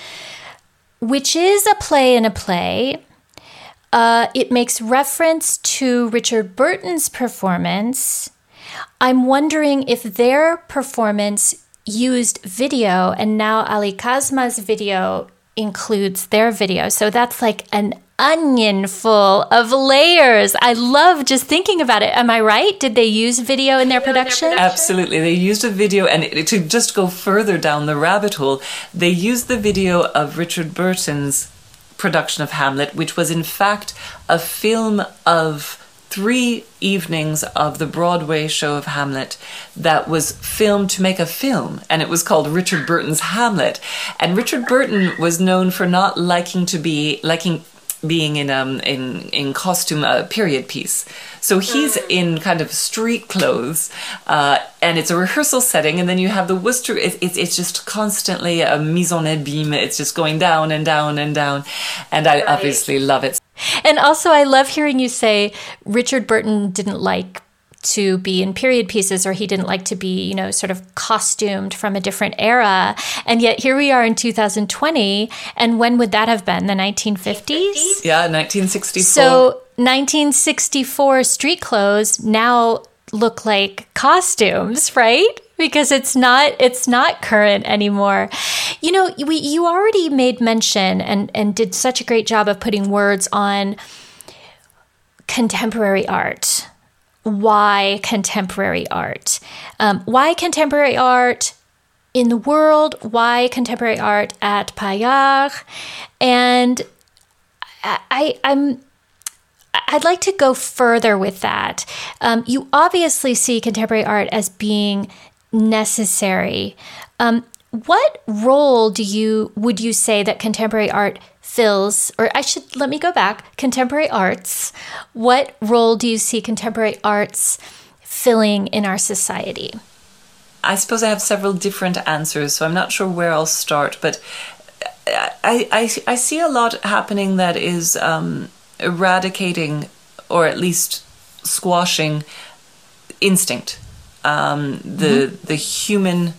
which is a play in a play. Uh, it makes reference to Richard Burton's performance. I'm wondering if their performance used video, and now Ali Kazma's video includes their video. So that's like an onion full of layers. I love just thinking about it. Am I right? Did they use video in their production? Absolutely. They used a video, and to just go further down the rabbit hole, they used the video of Richard Burton's production of Hamlet, which was in fact a film of three evenings of the Broadway show of Hamlet that was filmed to make a film, and it was called Richard Burton's Hamlet. And Richard Burton was known for not liking to be liking being in um in in costume, a period piece. So he's in kind of street clothes, uh, and it's a rehearsal setting, and then you have the Wooster. It, it's it's just constantly a mise en abîme. It's just going down and down and down, and I right. obviously love it. And also, I love hearing you say Richard Burton didn't like to be in period pieces, or he didn't like to be, you know, sort of costumed from a different era. And yet here we are in two thousand twenty. And when would that have been? The nineteen fifties? Yeah, nineteen sixty-four. So nineteen sixty-four street clothes now look like costumes, right? Because it's not it's not current anymore. You know, we you already made mention and, and did such a great job of putting words on contemporary art. Why contemporary art? Um, why contemporary art in the world? Why contemporary art at Paillard? And I, I, I'm, I'd like to go further with that. Um, you obviously see contemporary art as being necessary. Um, what role do you would you say that contemporary art fills, or I should, let me go back, contemporary arts, what role do you see contemporary arts filling in our society? I suppose I have several different answers, so I'm not sure where I'll start, but I, I, I see a lot happening that is um, eradicating, or at least squashing, instinct, um, the mm-hmm. the human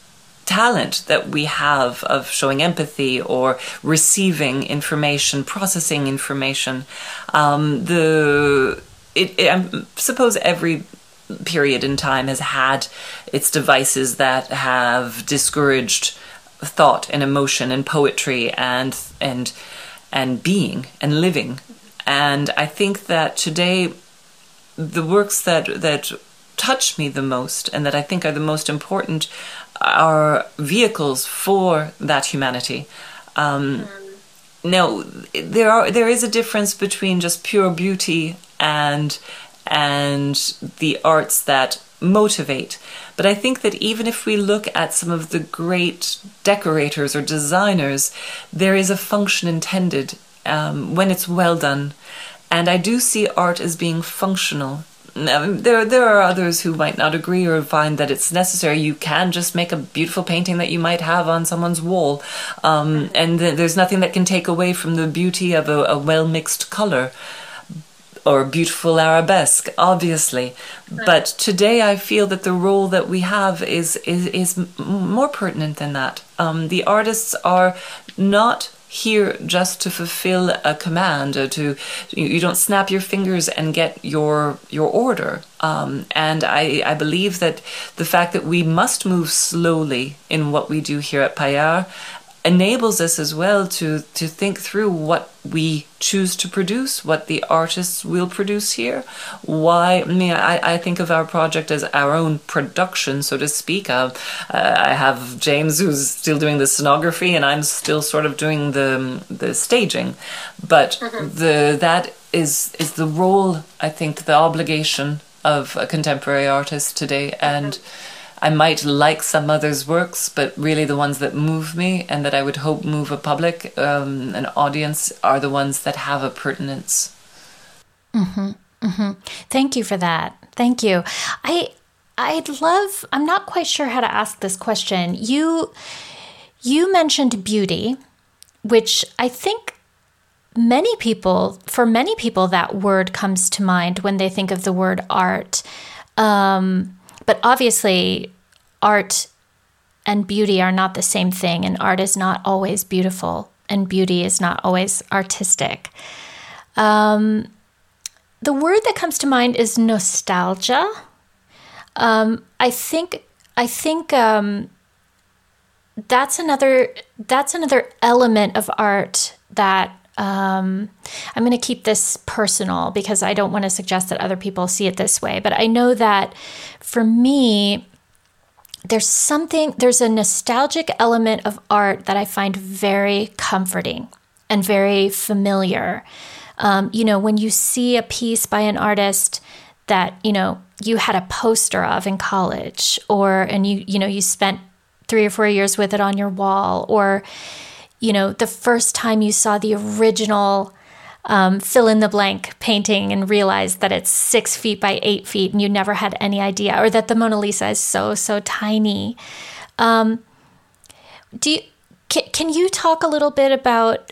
talent that we have of showing empathy or receiving information, processing information. Um, the it, it, I suppose every period in time has had its devices that have discouraged thought and emotion and poetry and and and being and living. And I think that today the works that that touch me the most and that I think are the most important are vehicles for that humanity. Um, mm. Now, there are there is a difference between just pure beauty and and the arts that motivate. But I think that even if we look at some of the great decorators or designers, there is a function intended um, when it's well done. And I do see art as being functional. Now, there there are others who might not agree or find that it's necessary. You can just make a beautiful painting that you might have on someone's wall, um, and th- there's nothing that can take away from the beauty of a, a well-mixed color or beautiful arabesque, obviously. But today I feel that the role that we have is is, is m- more pertinent than that. Um, the artists are not here just to fulfill a command, or to you, you don't snap your fingers and get your your order. Um, and I, I believe that the fact that we must move slowly in what we do here at Paillard enables us as well to to think through what we choose to produce, what the artists will produce here. Why, I mean, I, I think of our project as our own production, so to speak. Uh, uh, I have James who's still doing the scenography, and I'm still sort of doing the the staging. But mm-hmm. the that is is the role, I think, the obligation of a contemporary artist today. And mm-hmm. I might like some others' works, but really the ones that move me and that I would hope move a public, um, an audience, are the ones that have a pertinence. Mm-hmm, mm-hmm. Thank you for that. Thank you. I, I'd love, I'm not quite sure how to ask this question. You, you mentioned beauty, which I think many people, for many people, that word comes to mind when they think of the word art. Um, But obviously, art and beauty are not the same thing, and art is not always beautiful, and beauty is not always artistic. Um, the word that comes to mind is nostalgia. Um, I think I think um, that's another that's another element of art that. Um, I'm going to keep this personal because I don't want to suggest that other people see it this way. But I know that for me, there's something, there's a nostalgic element of art that I find very comforting and very familiar. Um, you know, when you see a piece by an artist that, you know, you had a poster of in college, or, and you, you know, you spent three or four years with it on your wall, or, you know, the first time you saw the original um, fill-in-the-blank painting and realized that it's six feet by eight feet and you never had any idea, or that the Mona Lisa is so, so tiny. Um, do you, can, can you talk a little bit about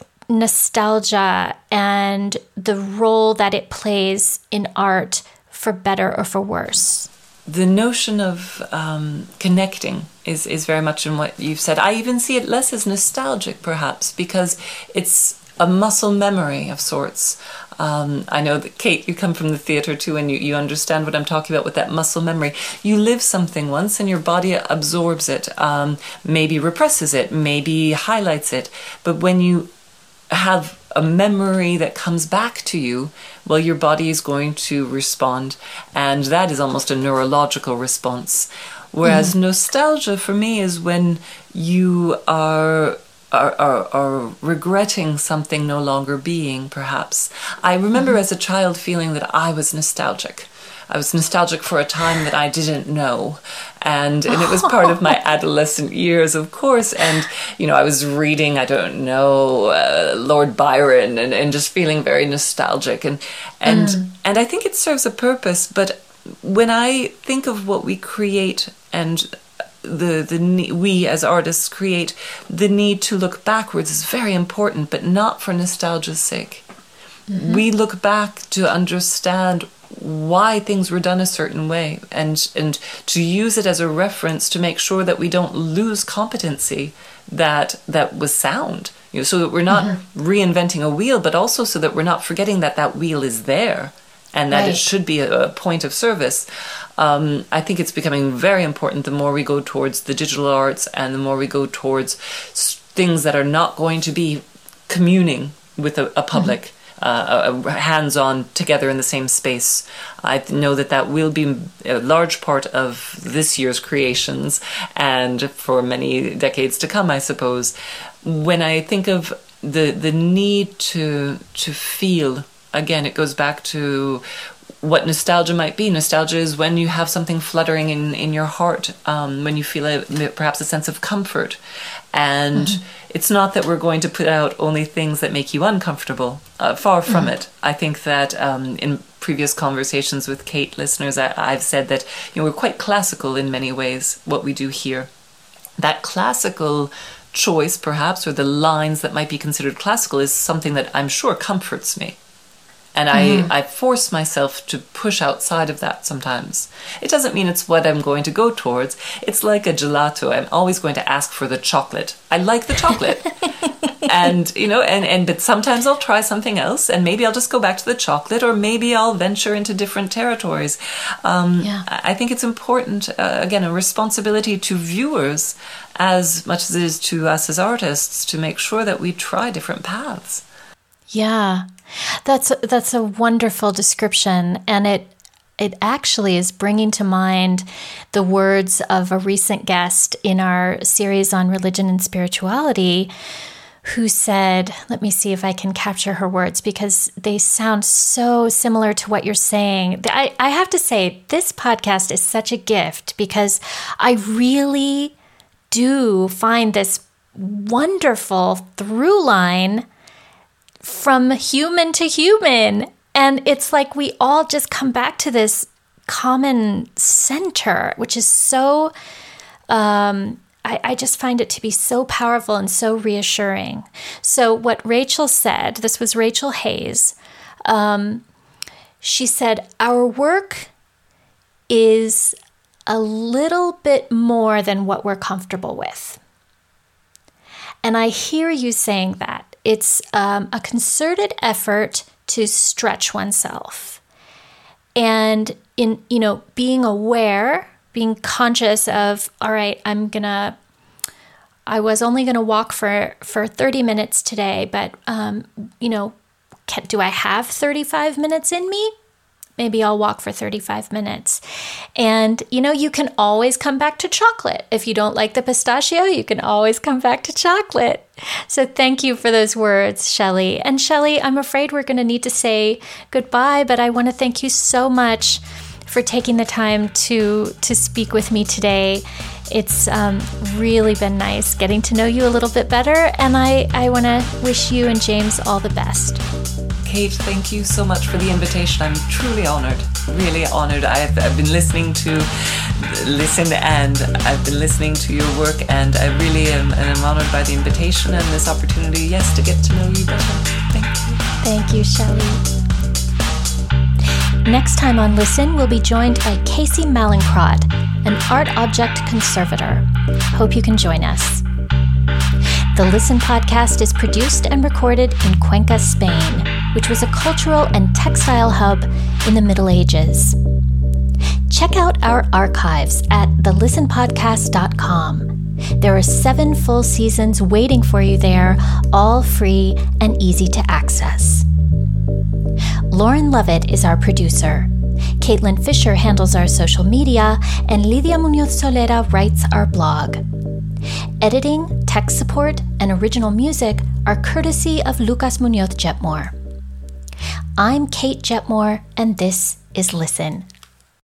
nostalgia and the role that it plays in art, for better or for worse? The notion of um, connecting is, is very much in what you've said. I even see it less as nostalgic, perhaps, because it's a muscle memory of sorts. Um, I know that, Kate, you come from the theatre too, and you, you understand what I'm talking about with that muscle memory. You live something once and your body absorbs it, um, maybe represses it, maybe highlights it. But when you have a memory that comes back to you, well, your body is going to respond, and that is almost a neurological response. Whereas mm. nostalgia for me is when you are are, are are regretting something no longer being, perhaps. I remember mm. as a child feeling that I was nostalgic. I was nostalgic for a time that I didn't know. And, and it was part of my adolescent years, of course. And, you know, I was reading, I don't know, uh, Lord Byron, and, and just feeling very nostalgic. And, and, mm. and I think it serves a purpose. But when I think of what we create, and the, the we as artists create, the need to look backwards is very important, but not for nostalgia's sake. Mm-hmm. We look back to understand why things were done a certain way, and and to use it as a reference to make sure that we don't lose competency that that was sound, you know, so that we're not mm-hmm. reinventing a wheel, but also so that we're not forgetting that that wheel is there and that right. it should be a, a point of service. Um, I think it's becoming very important the more we go towards the digital arts and the more we go towards things that are not going to be communing with a, a public. Mm-hmm. Uh, hands-on together in the same space. I know that that will be a large part of this year's creations, and for many decades to come, I suppose. When I think of the the need to to feel, again, it goes back to what nostalgia might be. Nostalgia is when you have something fluttering in, in your heart, um, when you feel a, perhaps a sense of comfort. And mm-hmm. it's not that we're going to put out only things that make you uncomfortable. Uh, far from mm-hmm. it. I think that um, in previous conversations with Kate listeners, I, I've said that, you know, we're quite classical in many ways, what we do here. That classical choice, perhaps, or the lines that might be considered classical, is something that I'm sure comforts me. And I, mm-hmm. I force myself to push outside of that sometimes. It doesn't mean it's what I'm going to go towards. It's like a gelato. I'm always going to ask for the chocolate. I like the chocolate. and, you know, and, and, but sometimes I'll try something else, and maybe I'll just go back to the chocolate, or maybe I'll venture into different territories. Um, yeah. I think it's important, uh, again, a responsibility to viewers as much as it is to us as artists to make sure that we try different paths. Yeah, that's, that's a wonderful description. And it, It actually is bringing to mind the words of a recent guest in our series on religion and spirituality, who said, let me see if I can capture her words, because they sound so similar to what you're saying. I, I have to say, this podcast is such a gift, because I really do find this wonderful through line from human to human. And it's like we all just come back to this common center, which is so, um, I, I just find it to be so powerful and so reassuring. So what Rachel said, this was Rachel Hayes, um, she said, our work is a little bit more than what we're comfortable with. And I hear you saying that. It's um, a concerted effort to stretch oneself, and in, you know, being aware, being conscious of, all right, I'm gonna, I was only gonna walk for, for thirty minutes today, but, um, you know, can, do I have thirty-five minutes in me? Maybe I'll walk for thirty-five minutes. And, you know, you can always come back to chocolate. If you don't like the pistachio, you can always come back to chocolate. So thank you for those words, Shelley. And Shelley, I'm afraid we're going to need to say goodbye, but I want to thank you so much for taking the time to, to speak with me today. It's um, really been nice getting to know you a little bit better, and I, I want to wish you and James all the best. Kate, thank you so much for the invitation. I'm truly honored, really honored. I've, I've been listening to, listen and I've been listening to your work, and I really am, am honored by the invitation and this opportunity, yes, to get to know you better. Thank you. Thank you, Shelley. Next time on Listen, we'll be joined by Casey Mallinckrodt, an art object conservator. Hope you can join us. The Listen podcast is produced and recorded in Cuenca, Spain, which was a cultural and textile hub in the Middle Ages. Check out our archives at the listen podcast dot com. There are seven full seasons waiting for you there, all free and easy to access. Lauren Lovett is our producer. Caitlin Fisher handles our social media, and Lidia Munoz Solera writes our blog. Editing, tech support, and original music are courtesy of Lucas Munoz Jetmore. I'm Kate Jetmore, and this is Listen.